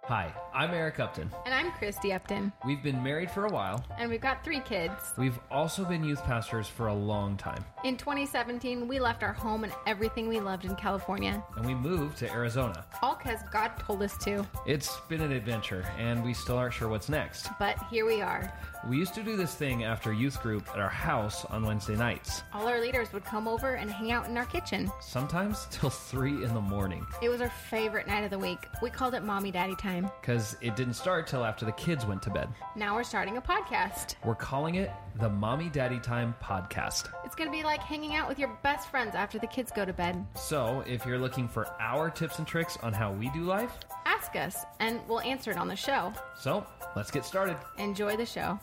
Hi, I'm Eric Upton. And I'm Christy Upton. We've been married for a while. And we've got 3 kids. We've also been youth pastors for a long time. In 2017, we left our home and everything we loved in California. And we moved to Arizona. All because God told us to. It's been an adventure, and we still aren't sure what's next. But here we are. We used to do this thing after youth group at our house on Wednesday nights. All our leaders would come over and hang out in our kitchen. Sometimes till 3 in the morning. It was our favorite night of the week. We called it Mommy Daddy Time. Because it didn't start till after the kids went to bed. Now we're starting a podcast. We're calling it the Mommy Daddy Time Podcast. It's going to be like hanging out with your best friends after the kids go to bed. So if you're looking for our tips and tricks on how we do life, ask us and we'll answer it on the show. So let's get started. Enjoy the show.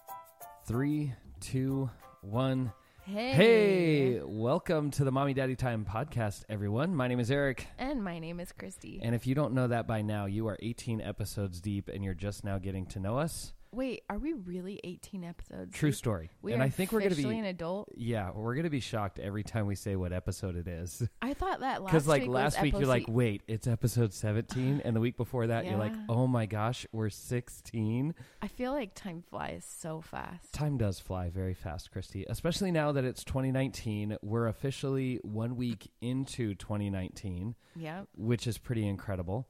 3, 2, 1. Hey, welcome to the Mommy Daddy Time Podcast, everyone. My name is Eric. And my name is Christy. And if you don't know that by now, you are 18 episodes deep and you're just now getting to know us. Wait, are we really 18 episodes? True story. And I think we're going to be an adult. Yeah, we're going to be shocked every time we say what episode it is. I thought that because last week you're like, wait, it's episode 17, and the week before that you're like, oh my gosh, we're 16. I feel like time flies so fast. Time does fly very fast, Christy. Especially now that it's 2019, we're officially 1 week into 2019. Yeah, which is pretty incredible.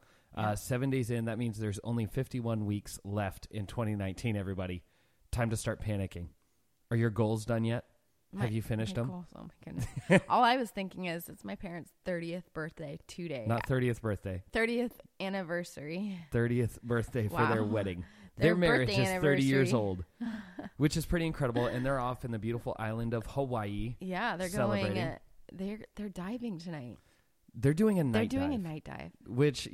7 days in, that means there's only 51 weeks left in 2019, everybody. Time to start panicking. Are your goals done yet? Have you finished them? Goals, oh my goodness. All I was thinking is it's my parents' 30th birthday today. Not 30th birthday. 30th anniversary. 30th birthday for their wedding. Their marriage is 30 years anniversary. old, which is pretty incredible. And they're off in the beautiful island of Hawaii. Yeah, they're going. They're diving tonight. They're doing a night dive. They're doing a night dive. Which,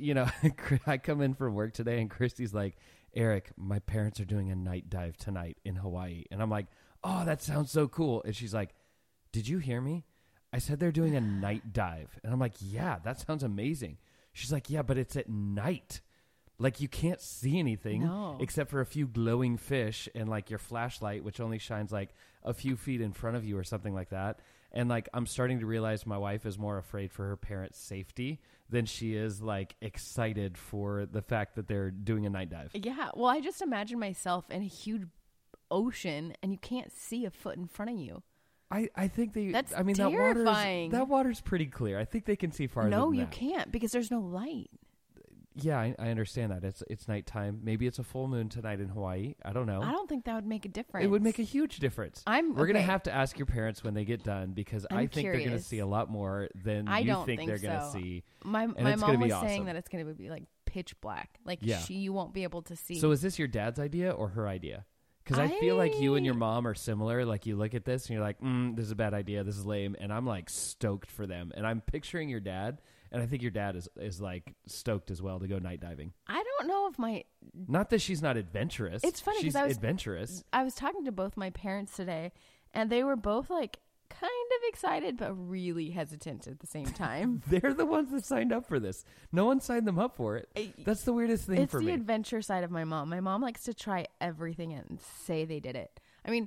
I come in from work today and Christy's like, Eric, my parents are doing a night dive tonight in Hawaii. And I'm like, oh, that sounds so cool. And she's like, did you hear me? I said they're doing a night dive. And I'm like, yeah, that sounds amazing. She's like, yeah, but it's at night. Like, you can't see anything except for a few glowing fish and like your flashlight, which only shines like a few feet in front of you or something like that. And like, I'm starting to realize my wife is more afraid for her parents' safety than she is like excited for the fact that they're doing a night dive. Yeah. Well, I just imagine myself in a huge ocean and you can't see a foot in front of you. I think That's terrifying. That water's pretty clear. I think they can see farther than that. No, you can't because there's no light. Yeah, I understand that. It's nighttime. Maybe it's a full moon tonight in Hawaii. I don't know. I don't think that would make a difference. It would make a huge difference. We're going to have to ask your parents when they get done because I think they're going to see a lot more than you think they're going to see. My mom was saying that it's going to be like pitch black. Like you won't be able to see. So is this your dad's idea or her idea? Because I feel like you and your mom are similar. Like you look at this and you're like, this is a bad idea. This is lame. And I'm like stoked for them. And I'm picturing your dad. And I think your dad is like stoked as well to go night diving. I don't know if not that she's not adventurous. It's funny because she's adventurous. I was talking to both my parents today, and they were both like kind of excited, but really hesitant at the same time. They're the ones that signed up for this. No one signed them up for it. That's the weirdest thing for me. It's the adventure side of my mom. My mom likes to try everything and say they did it. I mean,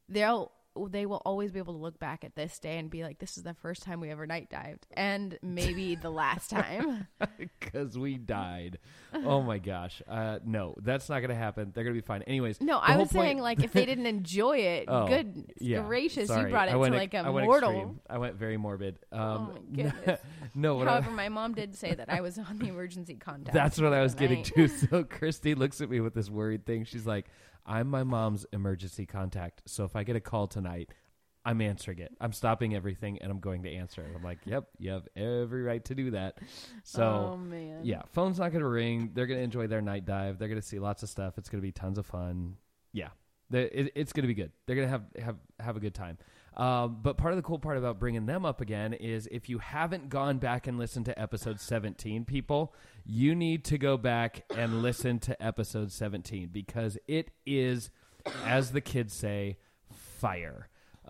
they will always be able to look back at this day and be like, this is the first time we ever night dived and maybe the last time because we died. Oh my gosh. No, that's not going to happen. They're going to be fine. Anyways. No, I was saying like if they didn't enjoy it, gracious, sorry. you brought it to like a mortal. Extreme. I went very morbid. Oh my goodness. No. However, my mom did say that I was on the emergency contact. That's what I was getting to. So Christy looks at me with this worried thing. She's like, I'm my mom's emergency contact. So if I get a call tonight, I'm answering it. I'm stopping everything and I'm going to answer it. I'm like, yep, you have every right to do that. So, yeah, phone's not going to ring. They're going to enjoy their night dive. They're going to see lots of stuff. It's going to be tons of fun. Yeah, it's going to be good. They're going to have a good time. But part of the cool part about bringing them up again is if you haven't gone back and listened to episode 17, people, you need to go back and listen to episode 17 because it is, as the kids say, fire.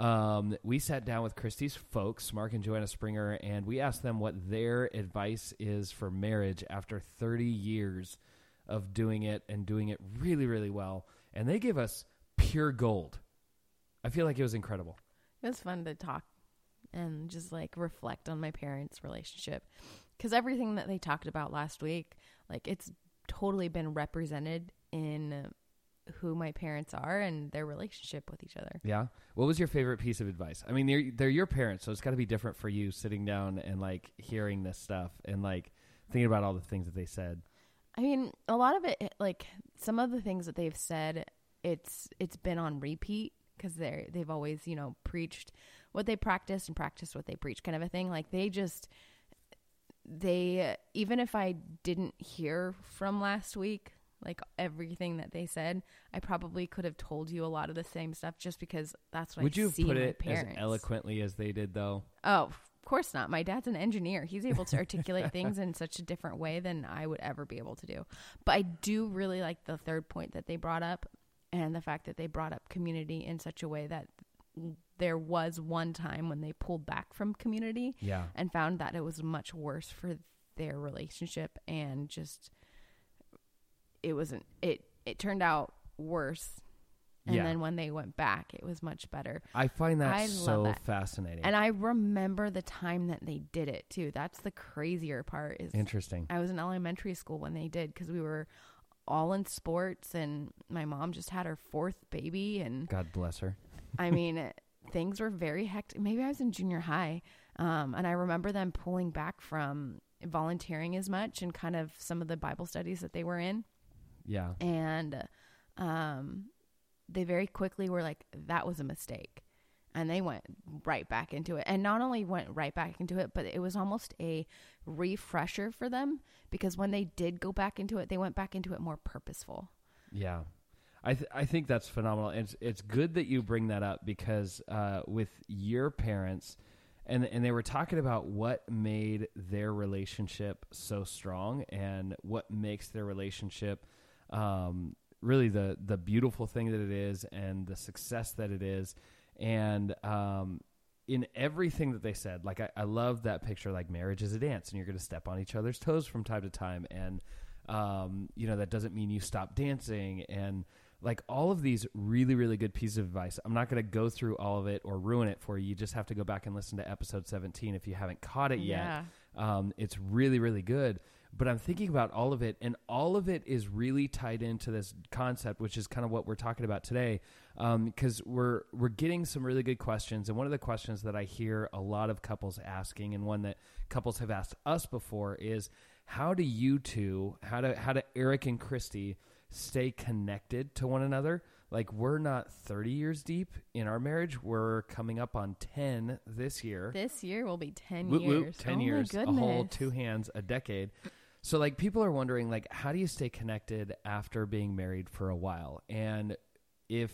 We sat down with Christy's folks, Mark and Joanna Springer, and we asked them what their advice is for marriage after 30 years of doing it and doing it really, really well. And they gave us pure gold. I feel like it was incredible. It was fun to talk and just like reflect on my parents' relationship because everything that they talked about last week, like it's totally been represented in who my parents are and their relationship with each other. Yeah. What was your favorite piece of advice? I mean, they're your parents, so it's got to be different for you sitting down and like hearing this stuff and like thinking about all the things that they said. I mean, a lot of it, like some of the things that they've said, it's been on repeat because they've always, you know, preached what they practiced and practiced what they preach, kind of a thing. Like they even if I didn't hear from last week, like everything that they said, I probably could have told you a lot of the same stuff just because that's what Would I you see put in my it parents. as eloquently as they did, though? Oh, of course not. My dad's an engineer. He's able to articulate things in such a different way than I would ever be able to do. But I do really like the third point that they brought up, and the fact that they brought up community in such a way that there was one time when they pulled back from community and found that it was much worse for their relationship, and just it turned out worse. And then when they went back, it was much better. I find that so fascinating. And I remember the time that they did it too. That's the crazier part. Is interesting. I was in elementary school when they did, because we were all in sports, and my mom just had her fourth baby, and God bless her. I mean, things were very hectic. Maybe I was in junior high. And I remember them pulling back from volunteering as much and kind of some of the Bible studies that they were in. Yeah. And they very quickly were like, that was a mistake. And they went right back into it. And not only went right back into it, but it was almost a refresher for them, because when they did go back into it, they went back into it more purposeful. Yeah. I think that's phenomenal. It's good that you bring that up, because with your parents, and they were talking about what made their relationship so strong and what makes their relationship really the beautiful thing that it is and the success that it is. And in everything that they said, like I love that picture, like marriage is a dance and you're going to step on each other's toes from time to time. And, you know, that doesn't mean you stop dancing, and like all of these really, really good pieces of advice. I'm not going to go through all of it or ruin it for you. You just have to go back and listen to episode 17 if you haven't caught it yet. It's really, really good. But I'm thinking about all of it, and all of it is really tied into this concept, which is kind of what we're talking about today, because we're getting some really good questions. And one of the questions that I hear a lot of couples asking, and one that couples have asked us before, is how do you two, how do Eric and Christy stay connected to one another? Like, we're not 30 years deep in our marriage. We're coming up on 10 this year. This year will be 10 Whoop, years. whoop, 10 years, a whole 2 hands, a decade. So, like, people are wondering, like, how do you stay connected after being married for a while? And if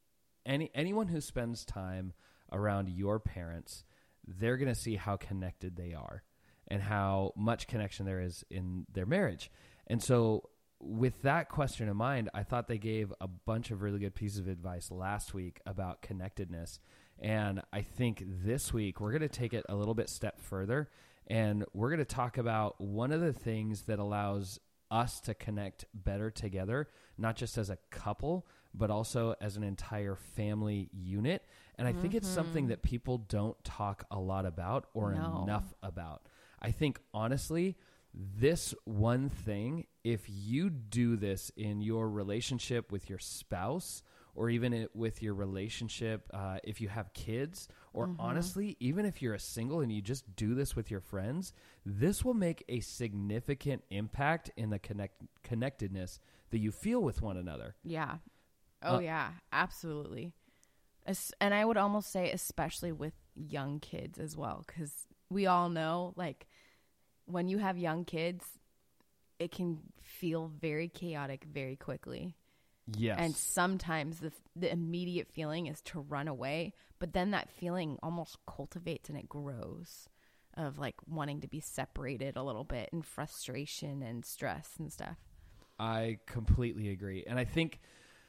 anyone who spends time around your parents, they're going to see how connected they are and how much connection there is in their marriage. And so with that question in mind, I thought they gave a bunch of really good pieces of advice last week about connectedness. And I think this week we're going to take it a little bit step further, and we're going to talk about one of the things that allows us to connect better together, not just as a couple, but also as an entire family unit. And I think it's something that people don't talk a lot about or enough about. I think, honestly, this one thing, if you do this in your relationship with your spouse, or even with your relationship if you have kids, or honestly, even if you're a single and you just do this with your friends, this will make a significant impact in the connectedness that you feel with one another. Yeah. Oh, yeah, absolutely. And I would almost say especially with young kids as well, because we all know, like, when you have young kids, it can feel very chaotic very quickly. Yes. And sometimes the immediate feeling is to run away, but then that feeling almost cultivates and it grows of like wanting to be separated a little bit, and frustration and stress and stuff. I completely agree. And I think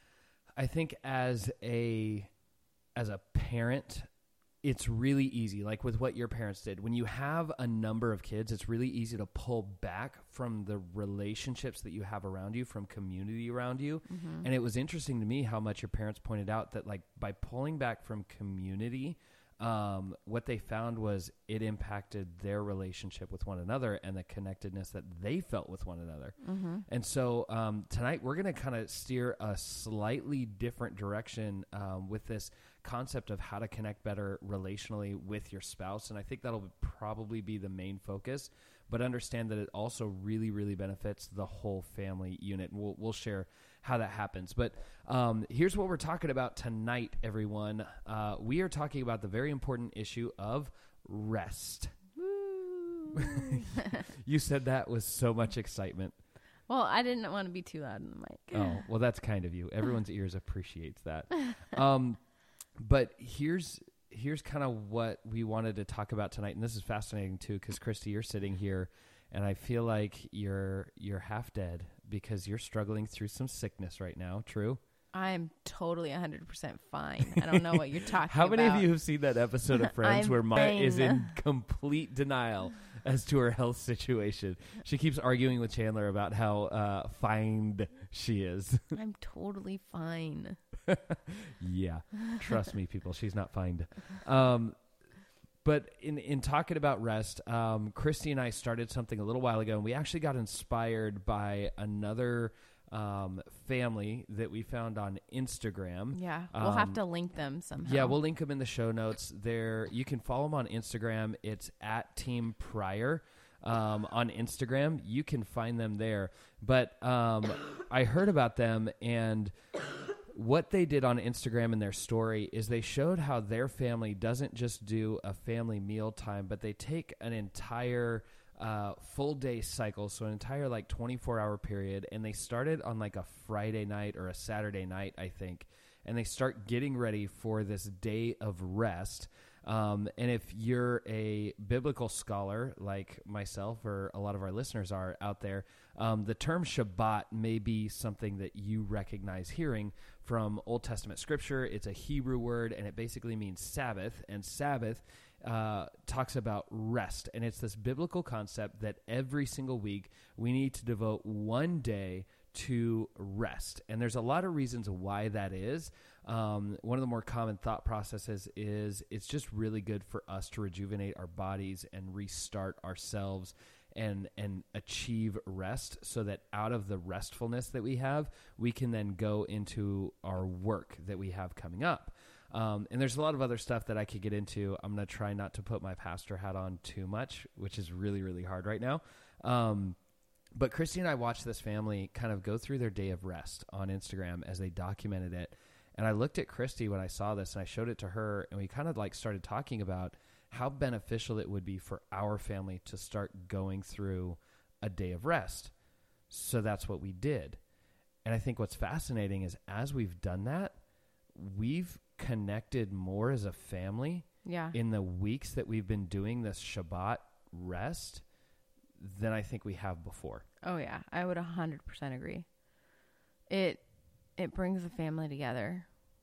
as a parent, it's really easy, like with what your parents did. When you have a number of kids, it's really easy to pull back from the relationships that you have around you, from community around you. And it was interesting to me how much your parents pointed out that, like, by pulling back from community, what they found was it impacted their relationship with one another and the connectedness that they felt with one another. Mm-hmm. And so tonight we're going to kind of steer a slightly different direction with this concept of how to connect better relationally with your spouse. And I think that'll probably be the main focus, but understand that it also really, really benefits the whole family unit. And we'll share how that happens. But here's what we're talking about tonight, everyone. We are talking about the very important issue of rest. You said that with so much excitement. Well, I didn't want to be too loud in the mic. Oh, well, that's kind of you. Everyone's ears appreciates that. But here's kind of what we wanted to talk about tonight. And this is fascinating too, because Christy, you're sitting here and I feel like you're half dead because you're struggling through some sickness right now. True? I'm totally 100% fine. I don't know what you're talking about. How many of you have seen that episode of Friends I'm where Maya fine. is in complete denial as to her health situation? She keeps arguing with Chandler about how fine she is. I'm totally fine. Yeah. Trust me, people. She's not fine. But in talking about rest, Christy and I started something a little while ago, and we actually got inspired by another family that we found on Instagram. Yeah, we'll have to link them somehow. Yeah, we'll link them in the show notes. You can follow them on Instagram. It's at Team Pryor on Instagram. You can find them there. But I heard about them, and what they did on Instagram in their story is they showed how their family doesn't just do a family meal time, but they take an entire full day cycle, so an entire like 24-hour period, and they started on like a Friday night or a Saturday night, I think, and they start getting ready for this day of rest. And if you're a biblical scholar like myself or a lot of our listeners are out there, the term Shabbat may be something that you recognize hearing from Old Testament scripture. It's a Hebrew word, and it basically means Sabbath, and Sabbath talks about rest. And it's this biblical concept that every single week we need to devote one day to rest. And there's a lot of reasons why that is. One of the more common thought processes is it's just really good for us to rejuvenate our bodies and restart ourselves and achieve rest, so that out of the restfulness that we have, we can then go into our work that we have coming up. And there's a lot of other stuff that I could get into. I'm going to try not to put my pastor hat on too much, which is really, really hard right now. But Christy and I watched this family kind of go through their day of rest on Instagram as they documented it. And I looked at Christy when I saw this, and I showed it to her, and we kind of like started talking about how beneficial it would be for our family to start going through a day of rest. So that's what we did. And I think what's fascinating is as we've done that, we've connected more as a family in the weeks that we've been doing this Shabbat rest than I think we have before. Oh yeah, I would 100% agree. It brings the family together.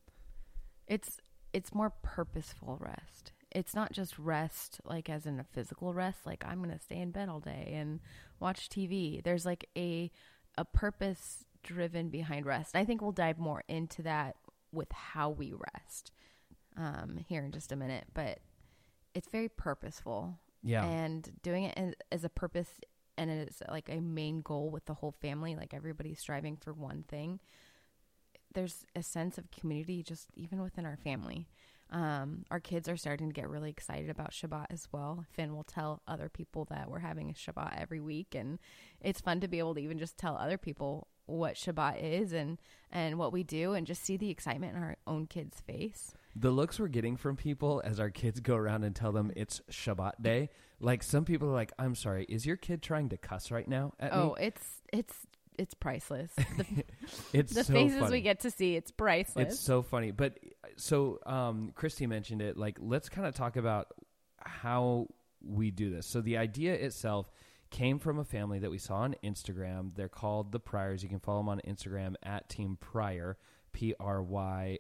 It's more purposeful rest. It's not just rest like as in a physical rest, like I'm going to stay in bed all day and watch TV. There's like a purpose driven behind rest. I think we'll dive more into that with how we rest here in just a minute, but it's very purposeful. Yeah. And doing it as a purpose, and it's like a main goal with the whole family, like everybody's striving for one thing. There's a sense of community just even within our family. Our kids are starting to get really excited about Shabbat as well. Finn will tell other people that we're having a Shabbat every week, and it's fun to be able to even just tell other people what Shabbat is and what we do, and just see the excitement in our own kids' face. The looks we're getting from people as our kids go around and tell them it's Shabbat day, like some people are like, I'm sorry, is your kid trying to cuss right now at me? Oh, it's priceless. It's the so faces funny. we get to see, it's priceless. It's so funny. But so Christy mentioned it, like let's kind of talk about how we do this. So the idea itself came from a family that we saw on Instagram. They're called the Pryors. You can follow them on Instagram at Team Pryor, Pryor,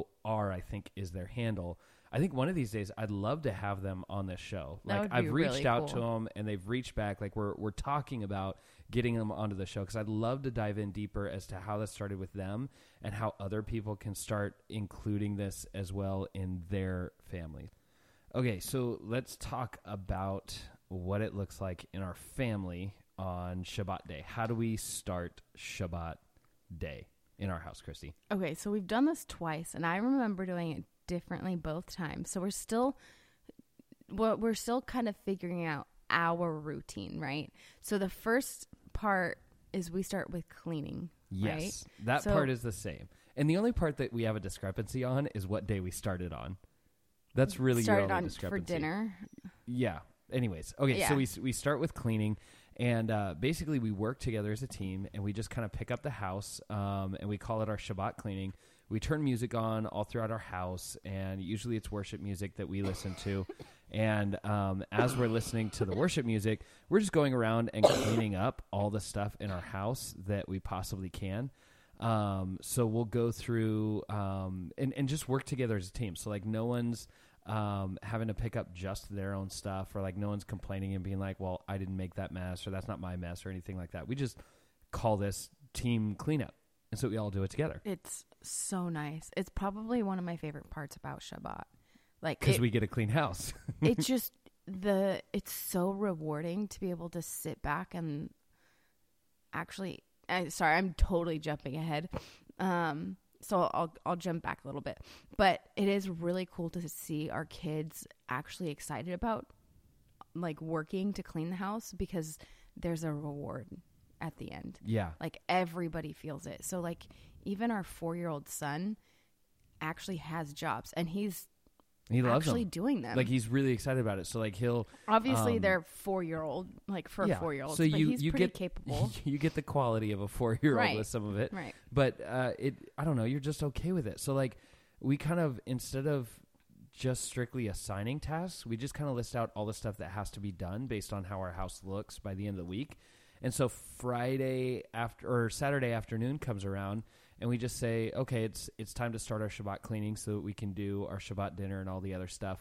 I think is their handle. I think one of these days I'd love to have them on this show. That Like would be I've reached really out cool. to them and they've reached back. Like we're talking about getting them onto the show because I'd love to dive in deeper as to how this started with them and how other people can start including this as well in their family. Okay, so let's talk about what it looks like in our family on Shabbat day. How do we start Shabbat day in our house, Christy? Okay, so we've done this twice, and I remember doing it differently both times. So we're still kind of figuring out our routine, right? So the first part is we start with cleaning, right? Yes, that part is the same. And the only part that we have a discrepancy on is what day we started on. That's really your only discrepancy. For dinner. Yeah. Anyways, okay, Yeah. so we start with cleaning, and basically we work together as a team, and we just kind of pick up the house, and we call it our Shabbat cleaning. We turn music on all throughout our house, and usually it's worship music that we listen to. And as we're listening to the worship music, we're just going around and cleaning up all the stuff in our house that we possibly can. So we'll go through and just work together as a team. So like no one's having to pick up just their own stuff, or like no one's complaining and being like, well, I didn't make that mess, or that's not my mess, or anything like that. We just call this team cleanup. And so we all do it together. It's so nice. It's probably one of my favorite parts about Shabbat. Like, because we get a clean house. It's just it's so rewarding to be able to sit back and actually, sorry, I'm totally jumping ahead. So I'll jump back a little bit, but it is really cool to see our kids actually excited about like working to clean the house, because there's a reward at the end. Yeah. Like everybody feels it. So like even our 4-year-old son actually has jobs, and he loves actually doing them. Like he's really excited about it. So like he'll obviously they're 4-year-old, like for a 4-year-old. So but he's pretty get capable. You get the quality of a 4-year-old Right. with some of it, Right? But I don't know. You're just okay with it. So like we kind of, instead of just strictly assigning tasks, we just kind of list out all the stuff that has to be done based on how our house looks by the end of the week. And so Saturday afternoon comes around, and we just say, okay, it's time to start our Shabbat cleaning so that we can do our Shabbat dinner and all the other stuff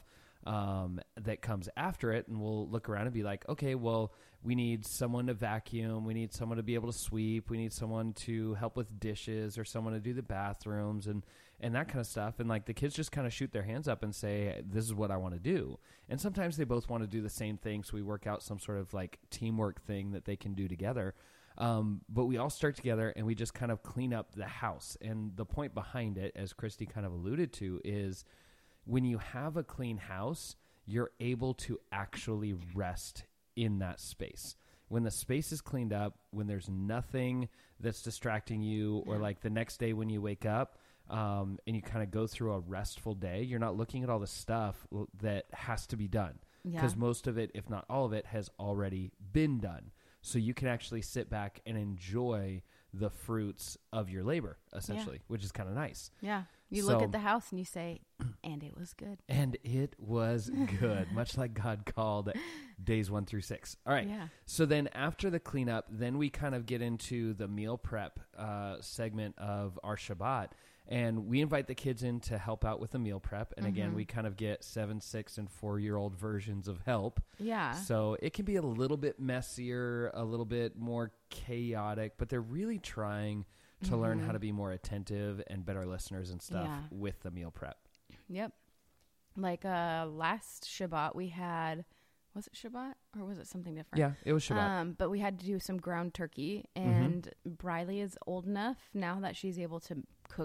that comes after it. And we'll look around and be like, okay, well, we need someone to vacuum. We need someone to be able to sweep. We need someone to help with dishes, or someone to do the bathrooms and that kind of stuff. And like the kids just kind of shoot their hands up and say, this is what I want to do. And sometimes they both want to do the same thing. So we work out some sort of like teamwork thing that they can do together. But we all start together and we just kind of clean up the house. And the point behind it, as Christy kind of alluded to, is when you have a clean house, you're able to actually rest in that space. When the space is cleaned up, when there's nothing that's distracting you, or like the next day when you wake up and you kind of go through a restful day, you're not looking at all the stuff that has to be done. Because most of it, if not all of it, has already been done. So you can actually sit back and enjoy the fruits of your labor, essentially, which is kind of nice. Yeah. You look at the house and you say, and it was good. And it was good, much like God called days 1 through 6. All right. Yeah. So then after the cleanup, then we kind of get into the meal prep segment of our Shabbat. And we invite the kids in to help out with the meal prep. And again, we kind of get 7, 6, and 4-year-old versions of help. Yeah. So it can be a little bit messier, a little bit more chaotic, but they're really trying to learn how to be more attentive and better listeners and stuff with the meal prep. Yep. Like last Shabbat we had, was it Shabbat or was it something different? Yeah, it was Shabbat. But we had to do some ground turkey, and Briley is old enough now that she's able to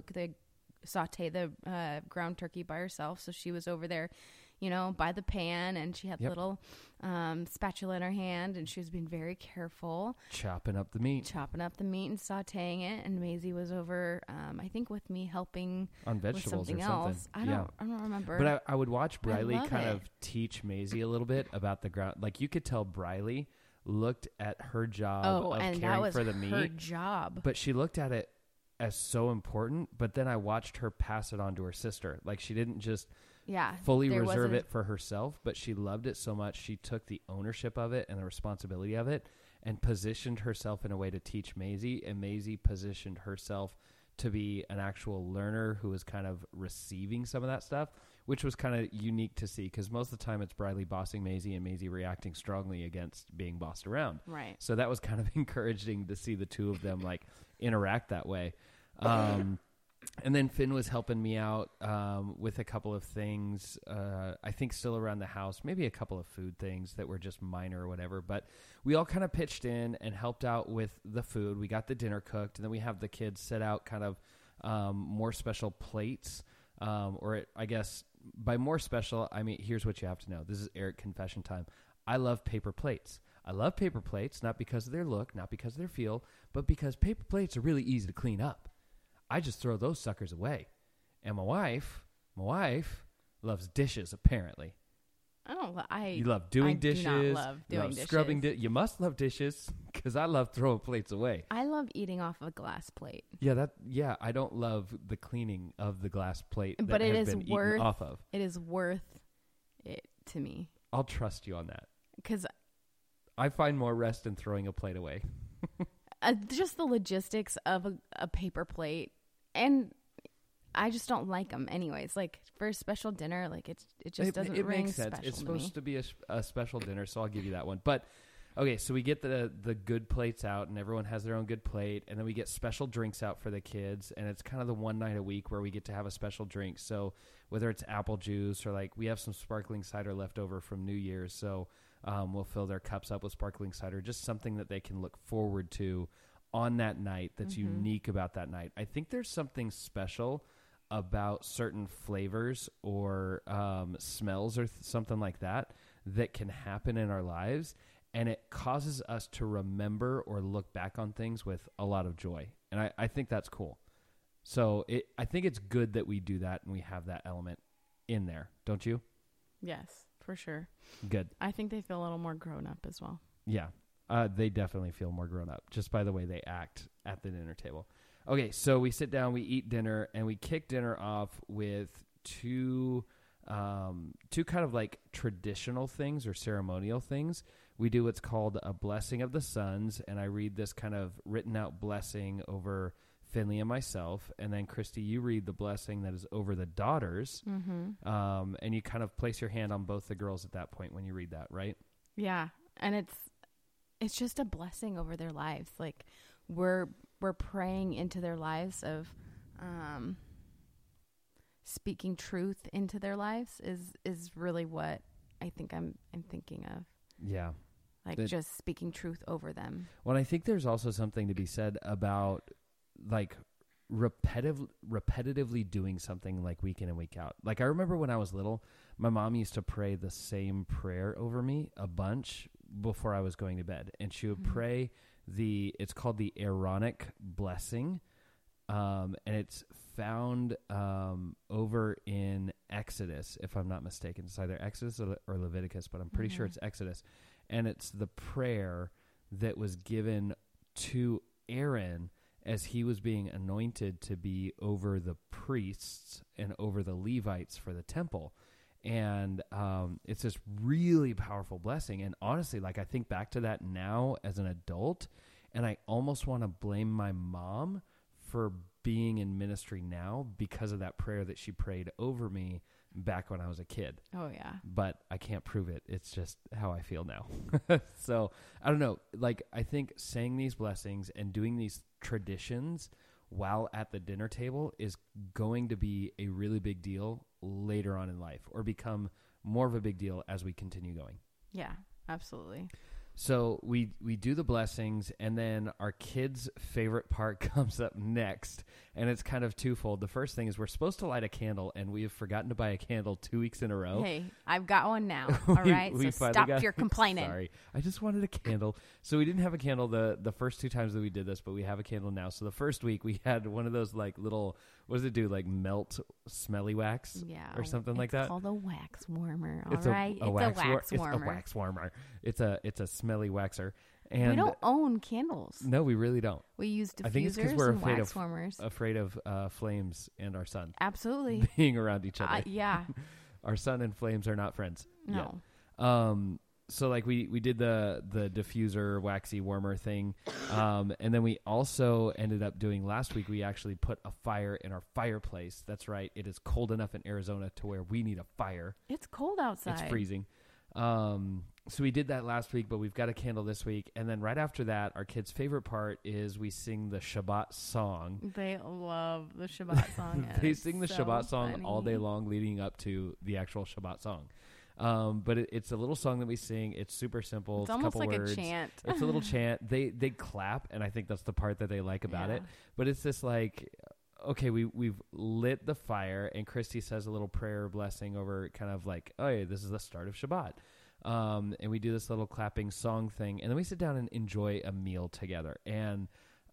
saute the ground turkey by herself. So she was over there, by the pan, and she had little spatula in her hand, and she was being very careful. Chopping up the meat and sauteing it. And Maisie was over, I think with me helping on vegetables with something or something. else. I don't remember. But I would watch Briley kind of teach Maisie a little bit about the ground. Like you could tell Briley looked at her job of caring for the meat. Her job. But she looked at it as so important, but then I watched her pass it on to her sister. Like she didn't just fully reserve it for herself, but she loved it so much she took the ownership of it and the responsibility of it and positioned herself in a way to teach Maisie, and Maisie positioned herself to be an actual learner who was kind of receiving some of that stuff, which was kind of unique to see, because most of the time it's Briley bossing Maisie and Maisie reacting strongly against being bossed around. Right. So that was kind of encouraging to see the two of them like interact that way. And then Finn was helping me out with a couple of things, I think still around the house, maybe a couple of food things that were just minor or whatever. But we all kind of pitched in and helped out with the food. We got the dinner cooked, and then we have the kids set out kind of more special plates. I guess by more special, I mean, here's what you have to know. This is Eric confession time. I love paper plates. I love paper plates, not because of their look, not because of their feel, but because paper plates are really easy to clean up. I just throw those suckers away. And my wife loves dishes, apparently. You love doing dishes. I do not love doing dishes. Scrubbing you must love dishes, because I love throwing plates away. I love eating off a glass plate. Yeah, I don't love the cleaning of the glass plate that but it has is been worth, eaten off of. It is worth it to me. I'll trust you on that. Because I find more rest in throwing a plate away. Just the logistics of a paper plate. And I just don't like them anyways. Like, for a special dinner, like, it just doesn't ring makes sense. special It's to supposed me. to be a special dinner, so I'll give you that one. But, okay, so we get the good plates out, and everyone has their own good plate. And then we get special drinks out for the kids. And it's kind of the one night a week where we get to have a special drink. So whether it's apple juice or, like, we have some sparkling cider left over from New Year's. So we'll fill their cups up with sparkling cider. Just something that they can look forward to on that night that's unique about that night. I think there's something special about certain flavors or smells or something like that can happen in our lives, and it causes us to remember or look back on things with a lot of joy. And I think that's cool. So I think it's good that we do that and we have that element in there. Don't you? Yes, for sure. Good. I think they feel a little more grown up as well. Yeah. They definitely feel more grown up just by the way they act at the dinner table. Okay, so we sit down, we eat dinner, and we kick dinner off with two kind of like traditional things or ceremonial things. We do what's called a blessing of the sons, and I read this kind of written out blessing over Finley and myself, and then Christy, you read the blessing that is over the daughters, and you kind of place your hand on both the girls at that point when you read that, right? Yeah, and it's just a blessing over their lives. Like, we're praying into their lives of speaking truth into their lives is really what I think I'm thinking of. Yeah. Like, just speaking truth over them. Well, I think there's also something to be said about, like, repetitively doing something, like, week in and week out. Like, I remember when I was little, my mom used to pray the same prayer over me a bunch before I was going to bed. And she would pray it's called the Aaronic blessing. And it's found over in Exodus, if I'm not mistaken. It's either Exodus or Leviticus, but I'm pretty sure it's Exodus. And it's the prayer that was given to Aaron as he was being anointed to be over the priests and over the Levites for the temple. And it's this really powerful blessing. And honestly, like, I think back to that now as an adult, and I almost want to blame my mom for being in ministry now because of that prayer that she prayed over me back when I was a kid. Oh, yeah. But I can't prove it. It's just how I feel now. So, I don't know. Like, I think saying these blessings and doing these traditions while at the dinner table is going to be a really big deal later on in life, or become more of a big deal as we continue going. Yeah, absolutely. So we do the blessings, and then our kids' favorite part comes up next, and it's kind of twofold. The first thing is we're supposed to light a candle, and we have forgotten to buy a candle 2 weeks in a row. Hey, I've got one now. All right, so stop your complaining. Sorry, I just wanted a candle. So we didn't have a candle the first 2 times that we did this, but we have a candle now. So the first week we had one of those, like, little, what does it do, like melt smelly wax? Yeah, or something like that. It's called a wax warmer. It's All right, a wax warmer. It's a wax warmer. It's a smelly waxer. And we don't own candles. No, we really don't. We use diffusers I think it's because we're and wax warmers. Afraid of flames and our son. Absolutely. Being around each other. Yeah. Our son and flames are not friends. No. Yet. So, like, we did the diffuser waxy warmer thing. And then we also ended up doing, last week, we actually put a fire in our fireplace. That's right. It is cold enough in Arizona to where we need a fire. It's cold outside. It's freezing. So we did that last week, but we've got a candle this week. And then right after that, our kids' favorite part is we sing the Shabbat song. They love the Shabbat song. They sing the Shabbat song all day long leading up to the actual Shabbat song. But it's a little song that we sing. It's super simple. It's almost like a chant. It's a little chant. They clap, and I think that's the part that they like about it. But it's this like, okay, we've lit the fire, and Christy says a little prayer blessing over kind of like, oh, yeah, this is the start of Shabbat. And we do this little clapping song thing, and then we sit down and enjoy a meal together. And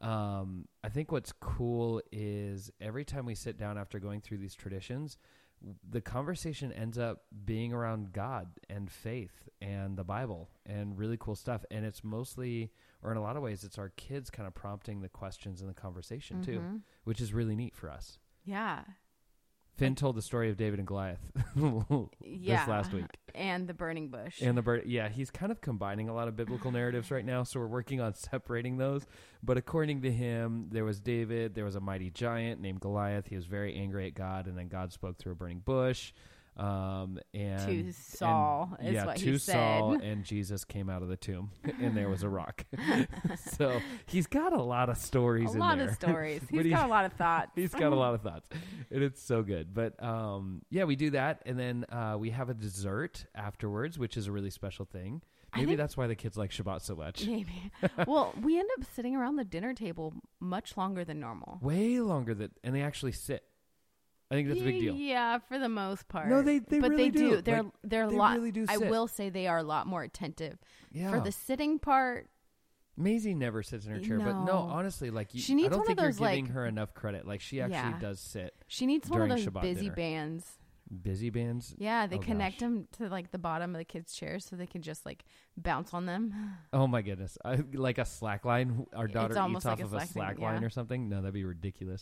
I think what's cool is every time we sit down after going through these traditions, the conversation ends up being around God and faith and the Bible and really cool stuff. And it's mostly, or in a lot of ways, it's our kids kind of prompting the questions in the conversation too, which is really neat for us. Yeah. Finn told the story of David and Goliath this last week. And the burning bush. He's kind of combining a lot of biblical narratives right now, so we're working on separating those. But according to him, there was David, there was a mighty giant named Goliath. He was very angry at God, and then God spoke through a burning bush. And to Saul is what he said. Saul, and Jesus came out of the tomb, and there was a rock. So he's got a lot of stories in there. A lot of stories. He's got a lot of thoughts. He's got a lot of thoughts, and it's so good. But we do that, and then we have a dessert afterwards, which is a really special thing. Maybe that's why the kids like Shabbat so much. Maybe. Well, we end up sitting around the dinner table much longer than normal. Way longer and they actually sit. I think that's a big deal. Yeah, for the most part. No, they but really do. They're a lot. Really do I sit. will say they are a lot more attentive. Yeah. For the sitting part, Maisie never sits in her chair, but no, honestly, like she needs I don't one think of those, you're giving her enough credit. Like she actually does sit. She needs one of those Shabbat busy dinner. bands. Busy bands? Yeah, they connect them to like the bottom of the kids' chairs so they can just like bounce on them. Oh my goodness! Like a slack line. Our daughter eats off of a slack line or something. No, that'd be ridiculous.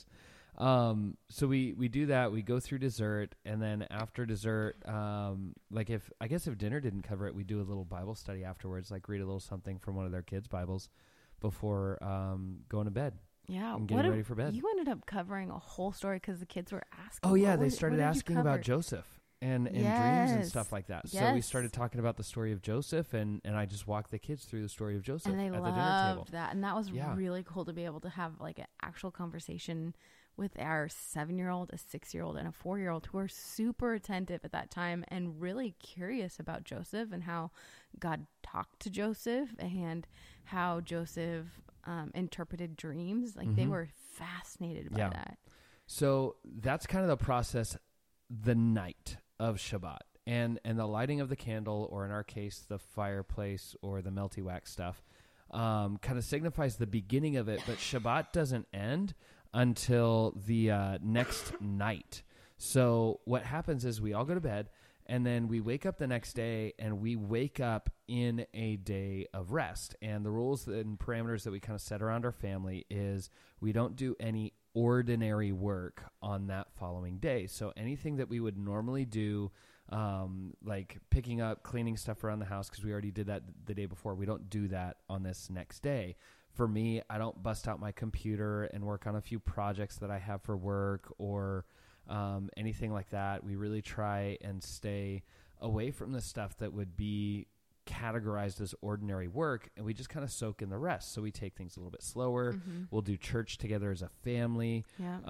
So we do that. We go through dessert, and then after dessert, if dinner didn't cover it, we do a little Bible study afterwards. Like read a little something from one of their kids' Bibles before going to bed. Yeah, and getting ready for bed. You ended up covering a whole story because the kids were asking. Oh yeah, they started asking about Joseph and dreams and stuff like that. Yes. So we started talking about the story of Joseph, and I just walked the kids through the story of Joseph and they at the loved dinner table. that, and that was really cool to be able to have like an actual conversation with our 7-year-old, a 6-year-old, and a 4-year-old who are super attentive at that time and really curious about Joseph and how God talked to Joseph and how Joseph interpreted dreams. Like they were fascinated by that. So that's kind of the process the night of Shabbat. And the lighting of the candle, or in our case, the fireplace or the melty wax stuff, kind of signifies the beginning of it. But Shabbat doesn't end until the next night. So what happens is we all go to bed, and then we wake up the next day, and we wake up in a day of rest. And the rules and parameters that we kind of set around our family is we don't do any ordinary work on that following day. So anything that we would normally do, like picking up, cleaning stuff around the house, because we already did that the day before, we don't do that on this next day. For me, I don't bust out my computer and work on a few projects that I have for work or anything like that. We really try and stay away from the stuff that would be categorized as ordinary work, and we just kind of soak in the rest. So we take things a little bit slower. We'll do church together as a family.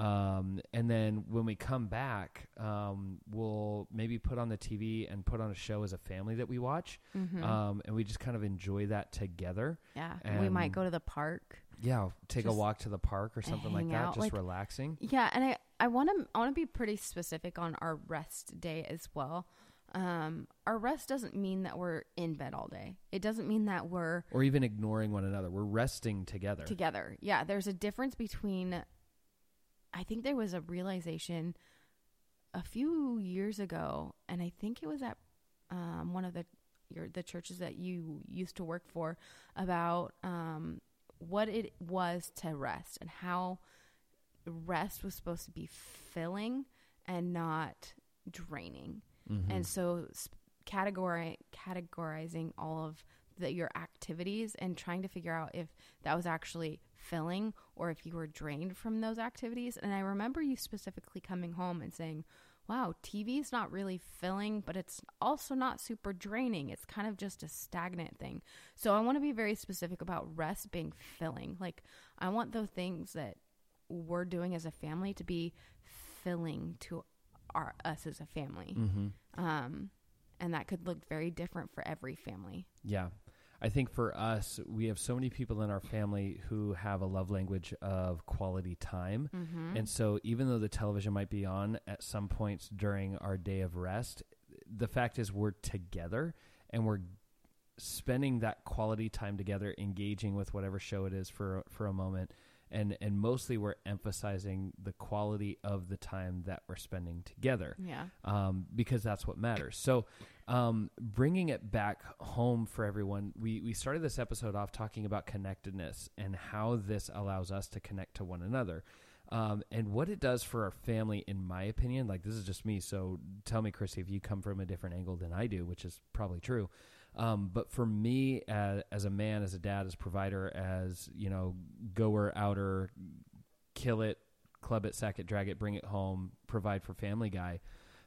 And then when we come back, we'll maybe put on the TV and put on a show as a family that we watch. And we just kind of enjoy that together. Yeah. And we might go to the park. Yeah. Take a walk to the park or something like that. Just relaxing. Yeah. And I want to be pretty specific on our rest day as well. Our rest doesn't mean that we're in bed all day. It doesn't mean that we're... Or even ignoring one another. We're resting together. Yeah. There's a difference between... I think there was a realization a few years ago, and I think it was at one of the churches that you used to work for, about what it was to rest and how rest was supposed to be filling and not draining. And so categorizing all of your activities and trying to figure out if that was actually filling or if you were drained from those activities. And I remember you specifically coming home and saying, wow, TV's not really filling, but it's also not super draining. It's kind of just a stagnant thing. So I want to be very specific about rest being filling. Like, I want the things that we're doing as a family to be filling to us as a family. And that could look very different for every family. Yeah. I think for us, we have so many people in our family who have a love language of quality time. And so even though the television might be on at some points during our day of rest, the fact is we're together and we're spending that quality time together, engaging with whatever show it is for a moment. And mostly we're emphasizing the quality of the time that we're spending together. Yeah. Because that's what matters. So bringing it back home for everyone, we started this episode off talking about connectedness and how this allows us to connect to one another. And what it does for our family, in my opinion, like this is just me. So tell me, Chrissy, if you come from a different angle than I do, which is probably true. But for me, as a man, as a dad, as a provider, as, goer, outer, kill it, club it, sack it, drag it, bring it home, provide for family guy,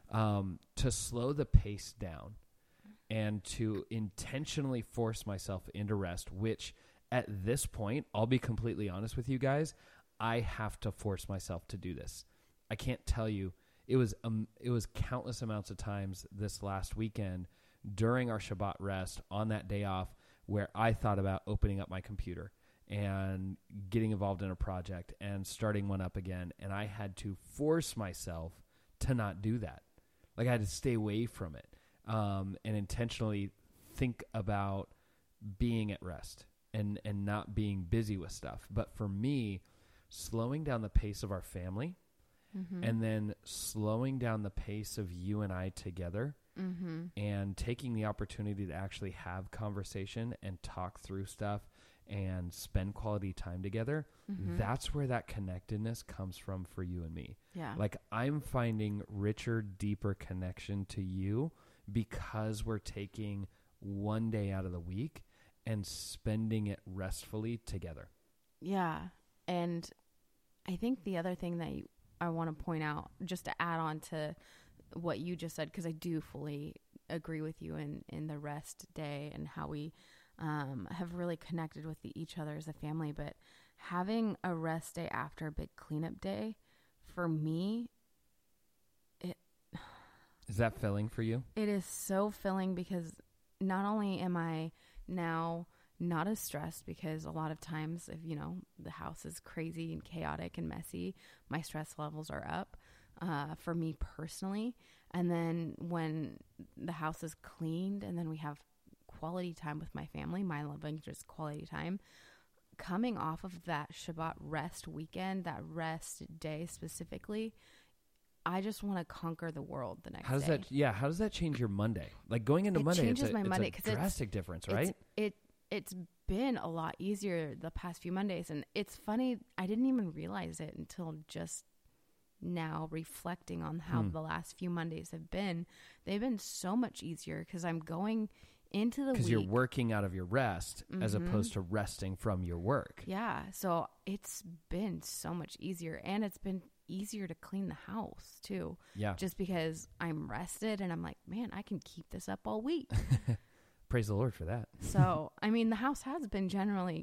to slow the pace down and to intentionally force myself into rest, which at this point, I'll be completely honest with you guys, I have to force myself to do this. I can't tell you. It was countless amounts of times this last weekend during our Shabbat rest on that day off where I thought about opening up my computer and getting involved in a project and starting one up again. And I had to force myself to not do that. Like I had to stay away from it and intentionally think about being at rest and not being busy with stuff. But for me, slowing down the pace of our family and then slowing down the pace of you and I together and taking the opportunity to actually have conversation and talk through stuff and spend quality time together, that's where that connectedness comes from for you and me. Yeah. Like I'm finding richer, deeper connection to you because we're taking one day out of the week and spending it restfully together. Yeah. And I think the other thing that I want to point out, just to add on to what you just said, because I do fully agree with you in the rest day and how we have really connected with each other as a family. But having a rest day after a big cleanup day, for me, is that filling for you? It is so filling because not only am I now not as stressed, because a lot of times if, the house is crazy and chaotic and messy, my stress levels are up. For me personally. And then when the house is cleaned and then we have quality time with my family, my love language is quality time. Coming off of that Shabbat rest weekend, that rest day specifically, I just want to conquer the world the next day. How does that change your Monday? Like going into Monday, it's a drastic difference, right? It's been a lot easier the past few Mondays. And it's funny, I didn't even realize it until just now reflecting on how the last few Mondays have been. They've been so much easier because I'm going into the week. Because you're working out of your rest as opposed to resting from your work. Yeah. So it's been so much easier, and it's been easier to clean the house too. Yeah. Just because I'm rested and I'm like, man, I can keep this up all week. Praise the Lord for that. So, I mean, the house has been generally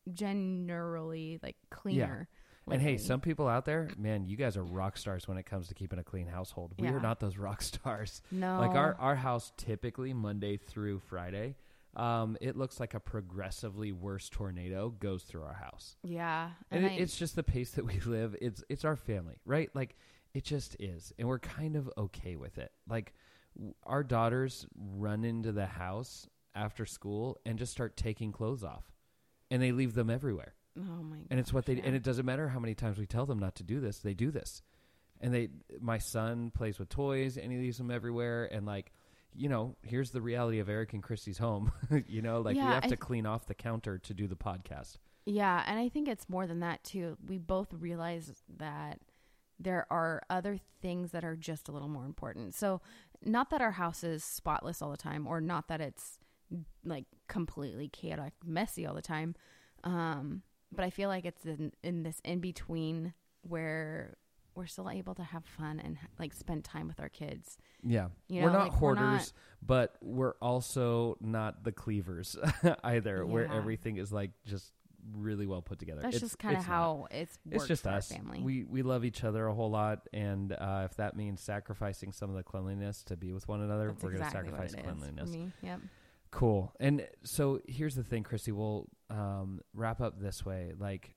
like cleaner. Yeah. And hey, some people out there, man, you guys are rock stars when it comes to keeping a clean household. We are not those rock stars. No. Like our house typically Monday through Friday, it looks like a progressively worse tornado goes through our house. Yeah. And it's just the pace that we live. It's our family, right? Like it just is. And we're kind of okay with it. Like our daughters run into the house after school and just start taking clothes off, and they leave them everywhere. Oh my god! And it's what they and it doesn't matter how many times we tell them not to do this; they do this. And my son plays with toys, and he leaves them everywhere. And like, here's the reality of Eric and Christy's home. We have to clean off the counter to do the podcast. Yeah, and I think it's more than that too. We both realize that there are other things that are just a little more important. So, not that our house is spotless all the time, or not that it's like completely chaotic, messy all the time. But I feel like it's in this in between where we're still able to have fun and like spend time with our kids. Yeah. You We're know, not like, hoarders, but we're also not the cleavers either, where Yeah. everything is like just really well put together. That's just kind of how it's just for us. our family. We love each other a whole lot, and if that means sacrificing some of the cleanliness to be with one another, That's we're exactly going to sacrifice what it is cleanliness. for me. Yep. Cool. And so here's the thing, Christy. We'll wrap up this way. Like,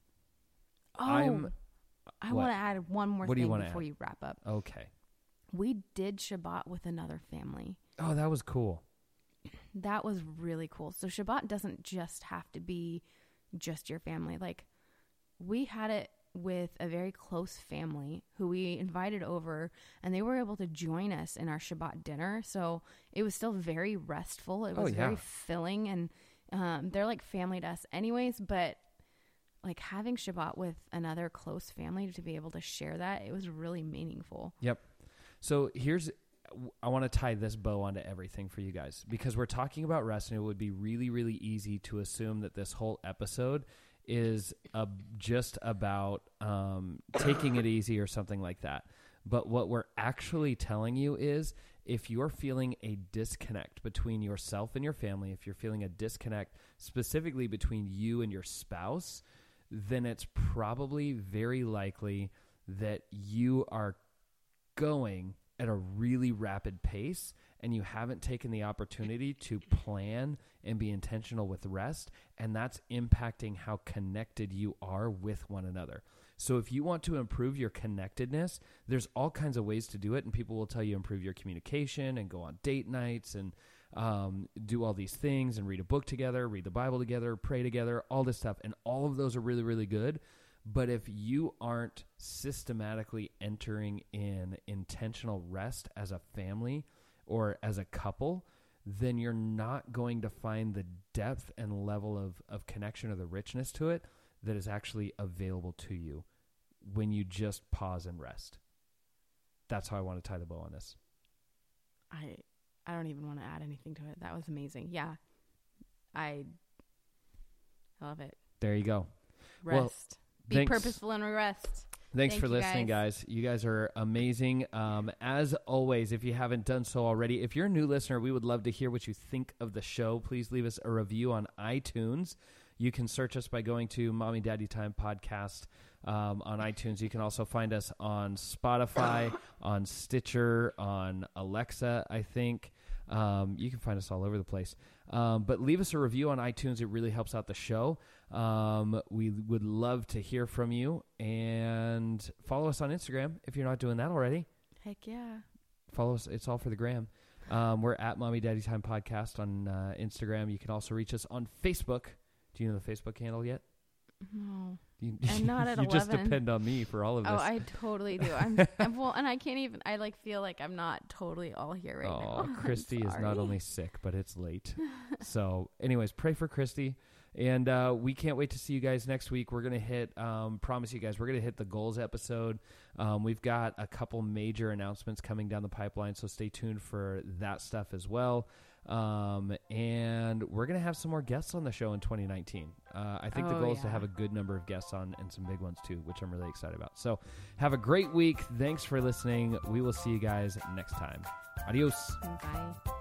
I want to add one more What do you thing wanna before add? you wrap up. okay. We did Shabbat with another family. Oh, that was cool. That was really cool. So Shabbat doesn't just have to be just your family. Like, we had it with a very close family who we invited over, and they were able to join us in our Shabbat dinner. So it was still very restful. It was very filling, and they're like family to us anyways, but like having Shabbat with another close family to be able to share that, it was really meaningful. Yep. So I want to tie this bow onto everything for you guys, because we're talking about rest, and it would be really, really easy to assume that this whole episode is just about taking it easy or something like that. But what we're actually telling you is, if you're feeling a disconnect between yourself and your family, if you're feeling a disconnect specifically between you and your spouse, then it's probably very likely that you are going at a really rapid pace, and you haven't taken the opportunity to plan and be intentional with rest, and that's impacting how connected you are with one another. So if you want to improve your connectedness, there's all kinds of ways to do it, and people will tell you improve your communication and go on date nights and do all these things and read a book together, read the Bible together, pray together, all this stuff, and all of those are really, really good. But if you aren't systematically entering in intentional rest as a family or as a couple, then you're not going to find the depth and level of connection or the richness to it that is actually available to you when you just pause and rest. That's how I want to tie the bow on this. I don't even want to add anything to it. That was amazing. Yeah. I love it. There you go. Rest. Well, Be purposeful and rest. Thanks Thank for you, listening, guys. You guys are amazing. As always, if you haven't done so already, if you're a new listener, we would love to hear what you think of the show. Please leave us a review on iTunes. You can search us by going to Mommy Daddy Time Podcast on iTunes. You can also find us on Spotify, on Stitcher, on Alexa, I think. You can find us all over the place. But leave us a review on iTunes. It really helps out the show. We would love to hear from you, and follow us on Instagram if you're not doing that already. Heck yeah. Follow us. It's all for the gram. We're at Mommy Daddy Time Podcast on Instagram. You can also reach us on Facebook. Do you know the Facebook handle yet? No. I'm not at you 11. just depend on me for all of this. Oh, I totally do. I'm well, and I can't even. I like feel like I'm not totally all here right now. Christy is not only sick, but it's late. So, anyways, pray for Christy, and we can't wait to see you guys next week. We're gonna hit. Promise you guys, we're gonna hit the goals episode. We've got a couple major announcements coming down the pipeline, so stay tuned for that stuff as well. And we're going to have some more guests on the show in 2019. I think the goal is to have a good number of guests on, and some big ones too, which I'm really excited about. So have a great week. Thanks for listening. We will see you guys next time. Adios. Bye.